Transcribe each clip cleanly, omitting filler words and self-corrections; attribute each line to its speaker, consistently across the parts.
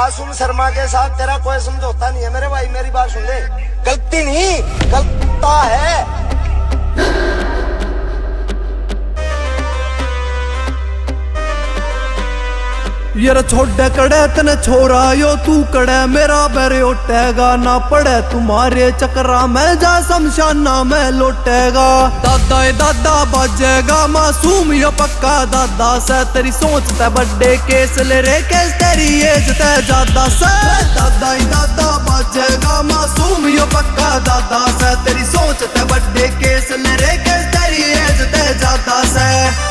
Speaker 1: मासूम शर्मा के साथ तेरा कोई समझौता नहीं है मेरे भाई। मेरी बात सुन ले, गलती नहीं गलता है।
Speaker 2: यार छोड़े कड़े तने छोरा यो तू कड़े मेरा बेरे उठेगा ना पड़े तुम्हारे चक्रा में जा शमशाना में लौटेगा। दादा दादा बजेगा मासूम यो पक्का दादा से तेरी सोच ते बड़े केस ले रे केस तेरी एज ते ज्यादा से। दादा दादा बजेगा मासूम यो पक्का दादा से तेरी सोच ते बड़े केस ले रे केस तेरी एज ते ज्यादा से।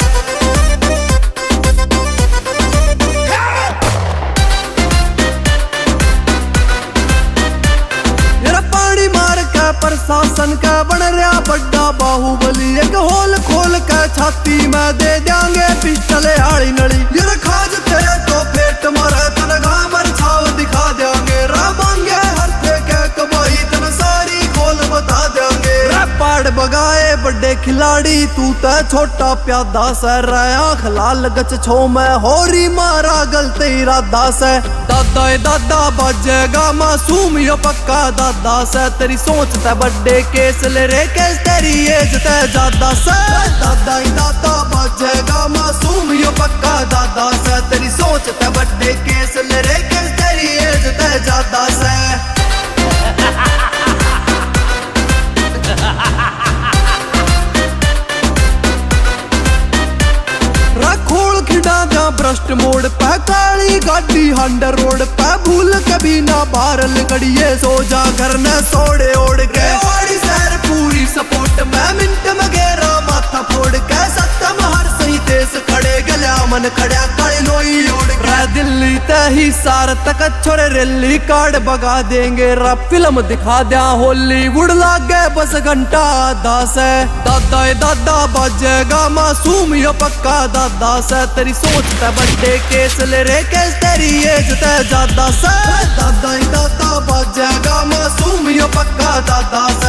Speaker 2: प्रशासन का बन रहा बड़ा बाहुबली एक होल खोल के छाती में दे देंगे पिस्टल आड़ी नली। यार खाज तेरे तो पेट मारे तन घामर छाव दिखा देंगे रामांगे हर के कमाई तन सारी खोल बता देंगे। पाड़ बगाए बड़े खिलाड़ी तू तो छोटा प्यादा से आँख लाल गच छो में होरी मारा गलत इरादा से। दादा दादा बजेगा मासूम यो पक्का दादा से तेरी सोच ते बड़े केस ले रे केस तेरी एज ते ज्यादा से। दादा दादा बजेगा मासूम यो पक्का दादा से तेरी सोच ते बड़े केस ले रे केस तेरी एज ते ज्यादा से। खोल खिड़ा जा भ्रष्ट मोड़ पे काली गाड़ी हंडर रोड पे भूल कभी ना बारल गड़िए सो जा घर न सोड़े ओढ़ के शहर पूरी सपोर्ट में मिनट में गेरा माथा फोड़ के सत्तम हर सही देश खड़े गल्या मन खड़ा काली लोई ओढ़ के। दिल्ली ते ही सार तक छोरे रैली कार्ड बगा देंगे रा फिल्म दिखा दिया हॉलीवुड लागे बस घंटा आधा से। दादा दादा बजेगा मासूम यो पक्का दादा से तेरी सोच ते बड़े केस ले रे केस तेरी एज ते ज्यादा से। दादा दादा बजेगा मासूम यो पक्का दादा